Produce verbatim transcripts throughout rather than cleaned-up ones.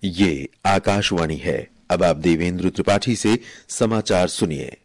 ये आकाशवाणी है। अब आप देवेंद्र त्रिपाठी से समाचार सुनिए।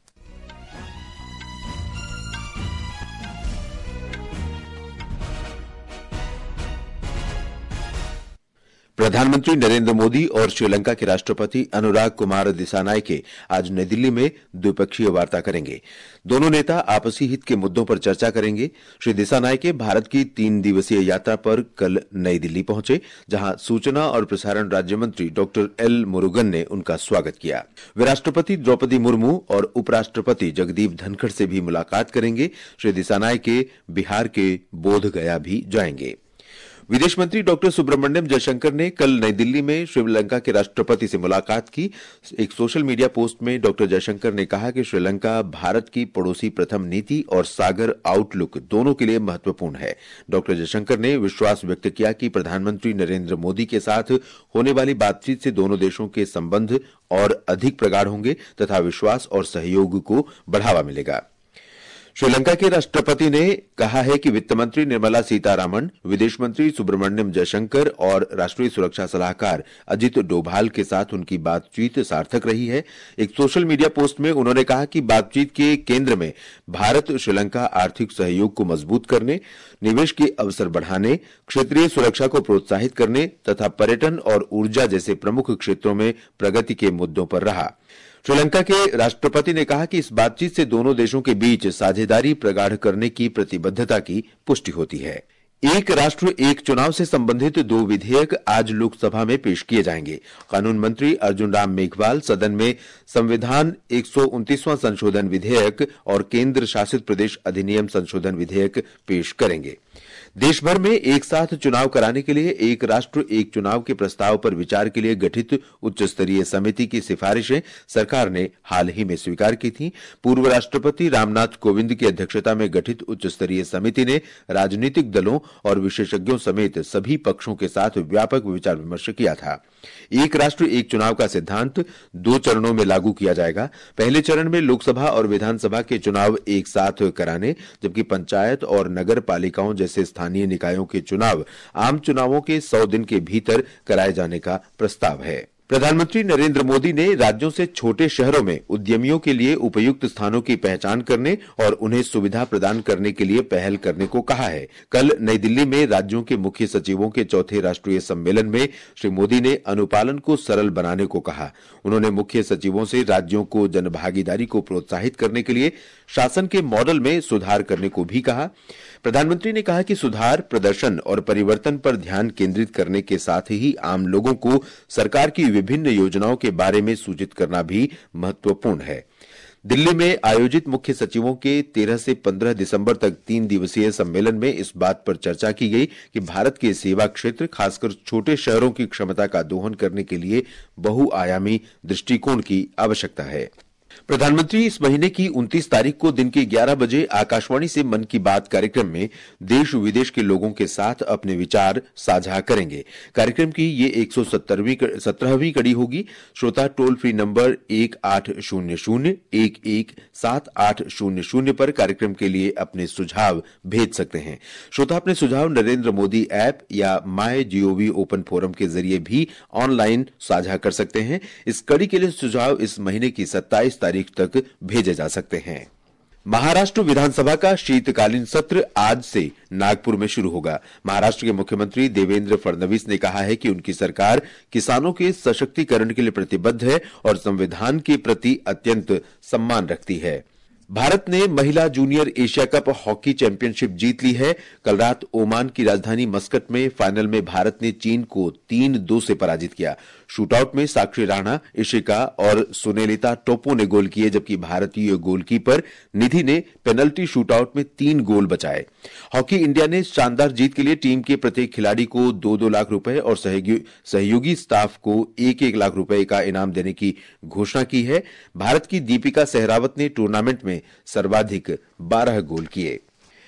प्रधानमंत्री नरेंद्र मोदी और श्रीलंका के राष्ट्रपति अनुराग कुमार दिसानायके आज नई दिल्ली में द्विपक्षीय वार्ता करेंगे। दोनों नेता आपसी हित के मुद्दों पर चर्चा करेंगे। श्री दिसानायके भारत की तीन दिवसीय यात्रा पर कल नई दिल्ली पहुंचे, जहां सूचना और प्रसारण राज्य मंत्री डॉक्टर एल मुरुगन ने उनका स्वागत किया। वे राष्ट्रपति द्रौपदी मुर्मू और उपराष्ट्रपति जगदीप धनखड़ से भी मुलाकात करेंगे। श्री दिसानायके बिहार के बोधगया भी जाएंगे। विदेश मंत्री डॉक्टर सुब्रमण्यम जयशंकर ने कल नई दिल्ली में श्रीलंका के राष्ट्रपति से मुलाकात की। एक सोशल मीडिया पोस्ट में डॉक्टर जयशंकर ने कहा कि श्रीलंका भारत की पड़ोसी प्रथम नीति और सागर आउटलुक दोनों के लिए महत्वपूर्ण है। डॉक्टर जयशंकर ने विश्वास व्यक्त किया कि प्रधानमंत्री नरेंद्र मोदी के साथ होने वाली बातचीत से दोनों देशों के संबंध और अधिक प्रगाढ़ होंगे तथा विश्वास और सहयोग को बढ़ावा मिलेगा। श्रीलंका के राष्ट्रपति ने कहा है कि वित्त मंत्री निर्मला सीतारामन, विदेश मंत्री सुब्रमण्यम जयशंकर और राष्ट्रीय सुरक्षा सलाहकार अजित डोभाल के साथ उनकी बातचीत सार्थक रही है। एक सोशल मीडिया पोस्ट में उन्होंने कहा कि बातचीत के केंद्र में भारत श्रीलंका आर्थिक सहयोग को मजबूत करने, निवेश के अवसर बढ़ाने, क्षेत्रीय सुरक्षा को प्रोत्साहित करने तथा पर्यटन और ऊर्जा जैसे प्रमुख क्षेत्रों में प्रगति के मुद्दों पर रहा। श्रीलंका के राष्ट्रपति ने कहा कि इस बातचीत से दोनों देशों के बीच साझेदारी प्रगाढ़ करने की प्रतिबद्धता की पुष्टि होती है। एक राष्ट्र एक चुनाव से संबंधित दो विधेयक आज लोकसभा में पेश किए जाएंगे। कानून मंत्री अर्जुन राम मेघवाल सदन में संविधान एक सौ उनतीसवां संशोधन विधेयक और केंद्र शासित प्रदेश अधिनियम संशोधन विधेयक पेश करेंगे। देश भर में एक साथ चुनाव कराने के लिए एक राष्ट्र एक चुनाव के प्रस्ताव पर विचार के लिए गठित उच्च स्तरीय समिति की सिफारिशें सरकार ने हाल ही में स्वीकार की थी। पूर्व राष्ट्रपति रामनाथ कोविंद की अध्यक्षता में गठित उच्च स्तरीय समिति ने राजनीतिक दलों और विशेषज्ञों समेत सभी पक्षों के साथ व्यापक विचार विमर्श किया था। एक राष्ट्र एक चुनाव का सिद्धांत दो चरणों में लागू किया जाएगा। पहले चरण में लोकसभा और विधानसभा के चुनाव एक साथ कराने, जबकि पंचायत और नगर पालिकाओं जैसे स्थानीय निकायों के चुनाव आम चुनावों के सौ दिन के भीतर कराए जाने का प्रस्ताव है। प्रधानमंत्री नरेंद्र मोदी ने राज्यों से छोटे शहरों में उद्यमियों के लिए उपयुक्त स्थानों की पहचान करने और उन्हें सुविधा प्रदान करने के लिए पहल करने को कहा है। कल नई दिल्ली में राज्यों के मुख्य सचिवों के चौथे राष्ट्रीय सम्मेलन में श्री मोदी ने अनुपालन को सरल बनाने को कहा। उन्होंने मुख्य सचिवों से राज्यों को जनभागीदारी को प्रोत्साहित करने के लिए शासन के मॉडल में सुधार करने को भी कहा। प्रधानमंत्री ने कहा कि सुधार, प्रदर्शन और परिवर्तन पर ध्यान केंद्रित करने के साथ ही आम लोगों को सरकार की विभिन्न योजनाओं के बारे में सूचित करना भी महत्वपूर्ण है। दिल्ली में आयोजित मुख्य सचिवों के तेरह से पंद्रह दिसंबर तक तीन दिवसीय सम्मेलन में इस बात पर चर्चा की गई कि भारत के सेवा क्षेत्र, खासकर छोटे शहरों की क्षमता का दोहन करने के लिए बहुआयामी दृष्टिकोण की आवश्यकता है। प्रधानमंत्री इस महीने की उनतीस तारीख को दिन के ग्यारह बजे आकाशवाणी से मन की बात कार्यक्रम में देश विदेश के लोगों के साथ अपने विचार साझा करेंगे। कार्यक्रम की ये एक सौ सत्रहवीं कड़ी होगी। श्रोता टोल फ्री नंबर एक आठ शून्य शून्य एक एक सात आठ शून्य शून्य पर कार्यक्रम के लिए अपने सुझाव भेज सकते हैं। श्रोता अपने सुझाव नरेंद्र मोदी ऐप या माय जीओवी ओपन फोरम के जरिए भी ऑनलाइन साझा कर सकते हैं। इस कड़ी के लिए सुझाव इस महीने की सत्ताईस तारीख तक भेजे जा सकते हैं। महाराष्ट्र विधानसभा का शीतकालीन सत्र आज से नागपुर में शुरू होगा। महाराष्ट्र के मुख्यमंत्री देवेंद्र फडणवीस ने कहा है कि उनकी सरकार किसानों के सशक्तिकरण के लिए प्रतिबद्ध है और संविधान के प्रति अत्यंत सम्मान रखती है। भारत ने महिला junior Asia cup hockey championship जीत ली है। कल रात ओमान की राजधानी मस्कट में फाइनल में भारत ने चीन को तीन दो से पराजित किया। शूटआउट में साक्षी राणा, इशिका और सुनेलिता टोप्पो ने गोल किए, जबकि भारतीय गोलकीपर निधि ने पेनल्टी शूटआउट में तीन गोल बचाए। हॉकी इंडिया ने शानदार जीत के लिए टीम के प्रत्येक खिलाड़ी को दो दो लाख रुपए और सहयोगी स्टाफ को एक एक लाख रुपए का इनाम देने की घोषणा की है। भारत की दीपिका सहरावत ने टूर्नामेंट में सर्वाधिक बारह गोल किए।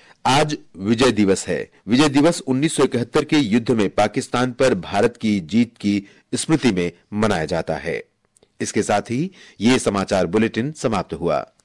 आज विजय दिवस है। विजय दिवस उन्नीस सौ इकहत्तर के युद्ध में पाकिस्तान पर भारत की जीत की स्मृति में मनाया जाता है। इसके साथ ही ये समाचार बुलेटिन समाप्त हुआ।